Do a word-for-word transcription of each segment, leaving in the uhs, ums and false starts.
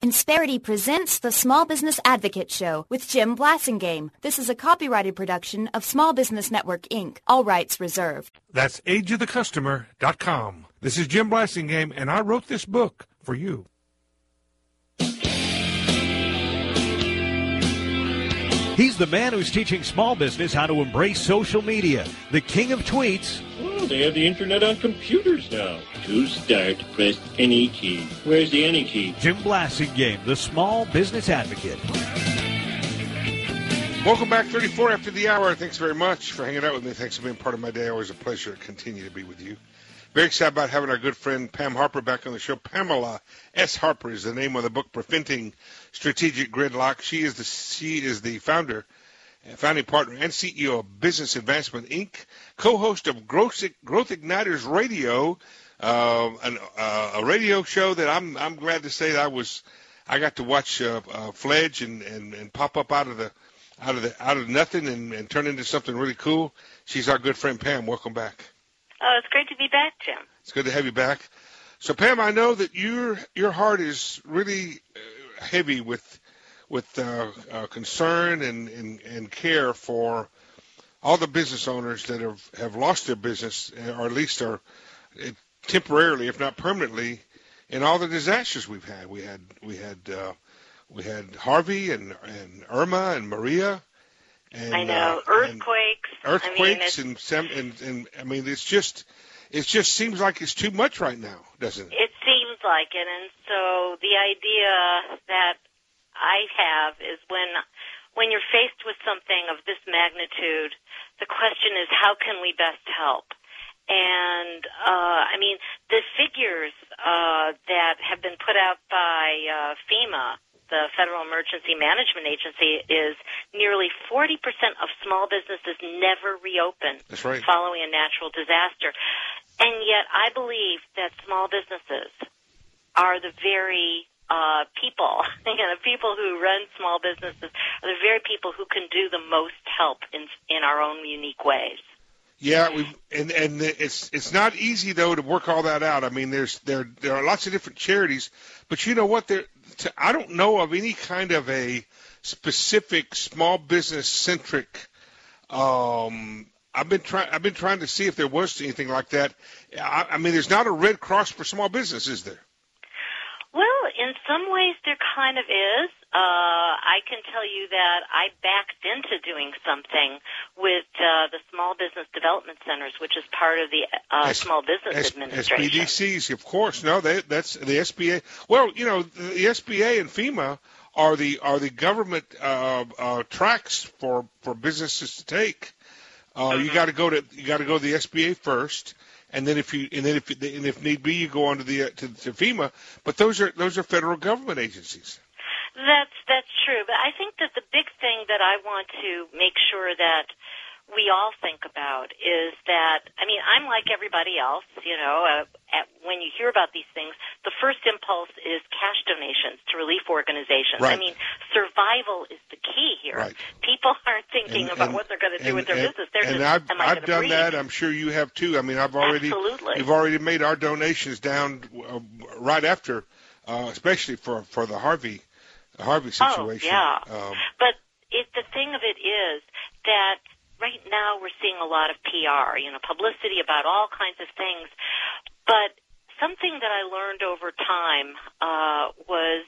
Insperity presents the Small Business Advocate Show with Jim Blasingame. This is a copyrighted production of Small Business Network, Incorporated. All rights reserved. That's age of the customer dot com. This is Jim Blasingame, and I wrote this book for you. He's the man who's teaching small business how to embrace social media. The king of tweets. Oh, they have the internet on computers now. To start, press any key. Where's the any key? Jim Blasingame, the small business advocate. Welcome back, thirty-four after the hour. Thanks very much for hanging out with me. Thanks for being part of my day. Always a pleasure to continue to be with you. Very excited about having our good friend Pam Harper back on the show. Pamela S. Harper is the name of the book, Preventing Strategic Gridlock. She is the she is the founder, founding partner, and C E O of Business Advancement, Incorporated, co-host of Growth, Growth Igniters Radio, uh, an, uh, a radio show that I'm I'm glad to say that I was I got to watch uh, uh, fledge and, and, and pop up out of the out of the out of nothing and, and turn into something really cool. She's our good friend Pam. Welcome back. Oh, it's great to be back, Jim. It's good to have you back. So, Pam, I know that your your heart is really uh, heavy with with uh, uh, concern and, and, and care for all the business owners that have, have lost their business, or at least are uh, temporarily, if not permanently, in all the disasters we've had. We had we had uh, we had Harvey and and Irma and Maria. And, I know uh, earthquakes. And earthquakes I mean, and, and and I mean it's just it just seems like it's too much right now, doesn't it? It seems like it, and so the idea that I have is when when you're faced with something of this magnitude, the question is how can we best help? And uh, I mean the figures uh, that have been put out by uh, FEMA, the Federal Emergency Management Agency, is nearly forty percent of small businesses never reopen That's right. following a natural disaster. And yet I believe that small businesses are the very uh, people, you know, the people who run small businesses are the very people who can do the most help in in our own unique ways. Yeah, we and and it's it's not easy though to work all that out. I mean, there's there there are lots of different charities, but you know what? There I don't know of any kind of a specific small business centric. Um, I've been trying I've been trying to see if there was anything like that. I, I mean, there's not a Red Cross for small business, is there? Well, in some ways there kind of is. Uh, I can tell you that I backed into doing something with uh, the Small Business Development Centers, which is part of the uh, S- Small Business S- Administration. S B D Cs, of course. No, they, that's the S B A. Well, you know, the S B A and FEMA are the are the government uh, uh, tracks for, for businesses to take. Uh, mm-hmm. You got to go to you got to go to the S B A first. And then if you and then if and if need be, you go on to the uh, to, to FEMA. But those are those are federal government agencies. That's that's true. But I think that the big thing that I want to make sure that we all think about is that, I mean, I'm like everybody else, you know, uh, at, when you hear about these things, the first impulse is cash donations to relief organizations. Right. I mean, survival is the key here. Right. People aren't thinking and, about and, what they're going to do and, with their and, business. They're and just, I've, am I I've done breathe? that. I'm sure you have too. I mean, I've already, Absolutely. we've already made our donations down uh, right after, uh, especially for, for the Harvey, the Harvey situation. Oh, yeah. Um, but it, the thing of it is that right now we're seeing a lot of P R, you know, publicity about all kinds of things. But something that I learned over time uh, was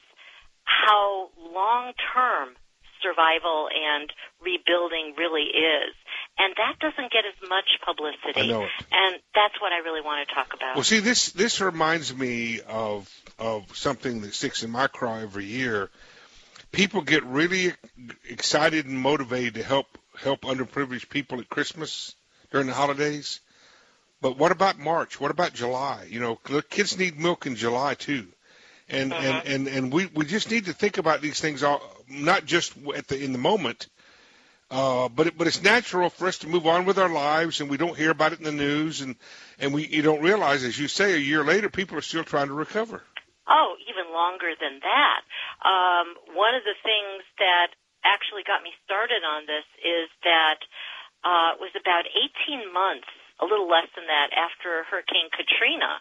how long-term survival and rebuilding really is. And that doesn't get as much publicity. I know it. And that's what I really want to talk about. Well, see, this this reminds me of of something that sticks in my craw every year. People get really excited and motivated to help help underprivileged people at Christmas during the holidays. But what about March? What about July? You know, kids need milk in July too. And mm-hmm. and, and, and we, we just need to think about these things all, not just at the in the moment, uh, but it, but it's natural for us to move on with our lives, and we don't hear about it in the news, and, and we you don't realize, as you say, a year later, people are still trying to recover. Oh, even longer than that. Um, one of the things that actually got me started on this is that uh, it was about eighteen months, a little less than that, after Hurricane Katrina.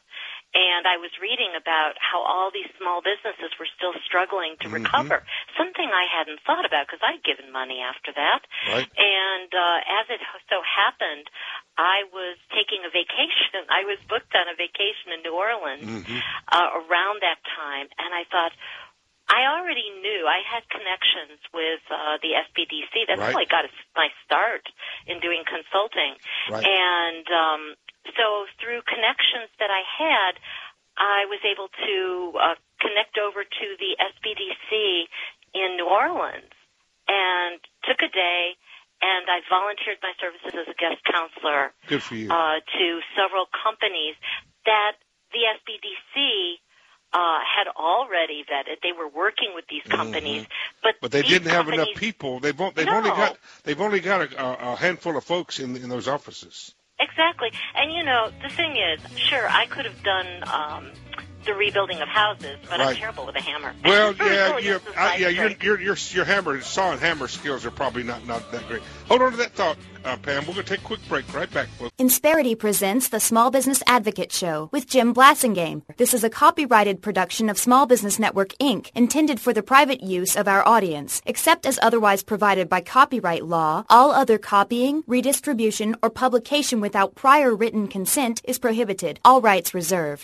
And I was reading about how all these small businesses were still struggling to Mm-hmm. recover, something I hadn't thought about because I'd given money after that. Right. And uh, as it so happened, I was taking a vacation. I was booked on a vacation in New Orleans Mm-hmm. uh, around that time, and I thought, I already knew I had connections with uh, the S B D C. That's Right. how I got my start in doing consulting. Right. And um, so through connections that I had, I was able to uh, connect over to the S B D C in New Orleans and took a day, and I volunteered my services as a guest counselor Good for you. uh, to several companies that the S B D C Uh, had already vetted. They were working with these companies, Mm-hmm. but But they these didn't have enough companies- people. They've on- they've No. only got they've only got a, a handful of folks in in those offices. Exactly. And, you know, the thing is, sure, I could have done um, the rebuilding of houses, but I'm Right. terrible with a hammer. Well, Really, yeah, this you is uh, my yeah, your strength. your your your hammer saw and hammer skills are probably not not that great. Hold on to that thought, uh, Pam. We're gonna take a quick break. Right back, folks. Insperity presents the Small Business Advocate Show with Jim Blassingame. This is a copyrighted production of Small Business Network, Incorporated, intended for the private use of our audience. Except as otherwise provided by copyright law, all other copying, redistribution, or publication without prior written consent is prohibited. All rights reserved.